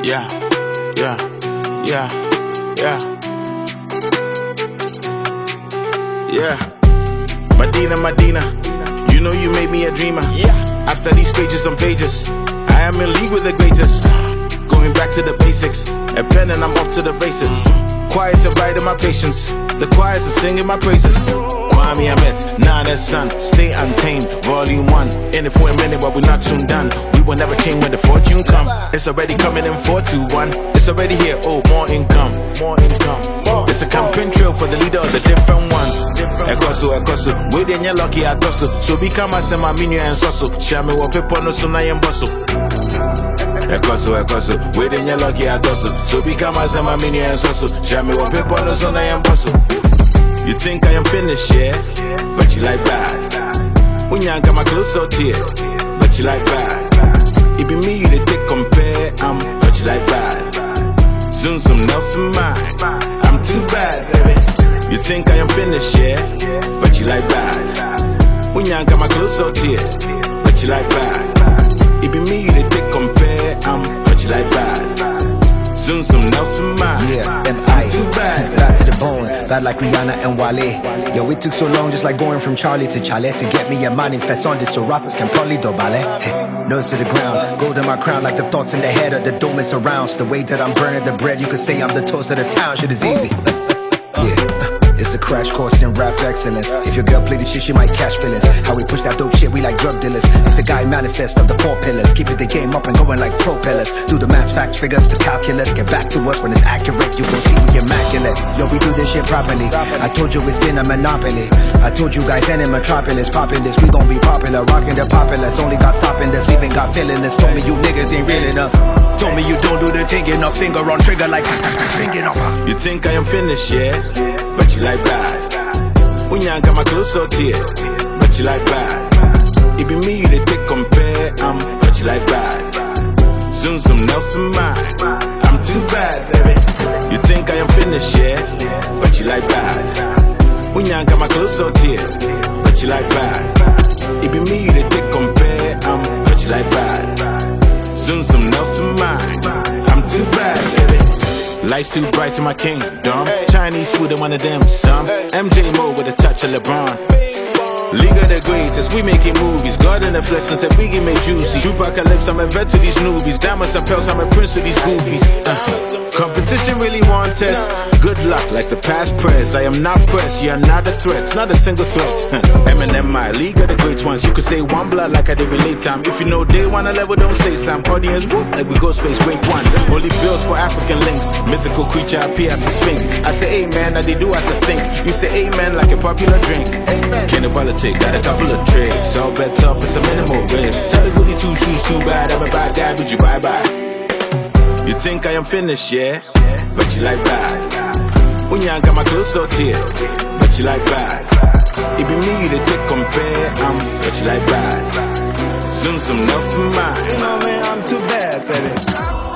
Yeah, yeah, yeah, yeah. Yeah. Medina, you know you made me a dreamer. Yeah. After these pages on pages, I am in league with the greatest. Going back to the basics, a pen and I'm off to the races. Quiet to bide in my patience, the choirs are singing my praises. Kwame Ahmed, Nana's son, stay untamed, volume 1. In it for a minute, but we're not soon done. We will never change when the fortune come. It's already coming in 4-2-1. It's already here, oh, more income. It's a campaign trail for the leader of the different ones. Ekoso, waiting you're lucky at Dosso. So become a semi minu and soso. Shame wa people no so na yem bosso. Ekoso, waiting you're lucky at Dosso. So become a semi minu and soso. Shame wa people no so na yem bosso. You think I am finished, yeah? But you like bad. Unyanka my clothes out here, but you like bad. It be me you they take compare, but you like bad. Soon some Nelson mine, I'm too bad, baby. You think I am finished, yeah? But you like bad. Unyanka my clothes out here, but you like bad. It be me you they take compare, but you like bad. Soon some Nelson mine. Yeah, and I'm too bad. Bad to the bone, bad like Rihanna and Wale. Yo, it took so long, just like going from Charlie to Charlie, to get me a manifest on this so rappers can probably do ballet. Hey, nose to the ground, gold in my crown, like the thoughts in the head of the dome it surrounds. The way that I'm burning the bread, you could say I'm the toast of the town. Shit is easy. Yeah. It's a crash course in rap excellence. If your girl play the shit, she might catch feelings. How we push that dope shit, we like drug dealers. It's the guy manifest of the 4 pillars. Keeping the game up and going like propellers. Do the maths, facts, figures, the calculus. Get back to us when it's accurate. You gon' see we immaculate. Yo, we do this shit properly. I told you it's been a monopoly. I told you guys any metropolis popping this. We gon' be popular, rocking the populace. Only got stopping this, even got feeling this. Told me you niggas ain't real enough. Told me you don't do the thing enough. Finger on trigger like finger off. You think I am finished, yeah? But you like bad. Unyanka my clothes out here, but you like bad. It be me you they take compare, but you like bad. Soon some Nelson mine, I'm too bad, baby. You think I am finished, yeah? But you like bad. Unyanka my clothes out here, but you like bad. It be me you they take compare, but you like bad. Soon some Nelson mine, I'm too bad, baby. Lights too bright to my kingdom. Chinese food and one of them, some. MJ Mo with a touch of LeBron. League of the greatest, we making movies. God in the flesh and said we get made juicy. Chupacalypse, I'm a vet to these newbies. Diamonds and pearls, I'm a prince to these goofies. Competition really want test. Good luck like the past prayers. I am not pressed, you are not a threat. Not a single sweat. Eminem, my league of the great ones. You could say one blood like I did relate time. If you know day one, a level don't say some. Audience whoop like we go space rank 1. Only built for African links. Mythical creature appear as a sphinx. I say amen, and they do as I think. You say amen like a popular drink. Kenny Politics, got a couple of tricks. All bets up, it's a minimal risk. Tell the goody 2 shoes too bad. I'm a bad guy, but you bye-bye. You think I am finished, yeah? But you like bad. Unyanka my clothes out here, but you like bad. It be me you they take compare, but you like bad. Soon some Nelson mine. You know, man, I'm too bad, baby.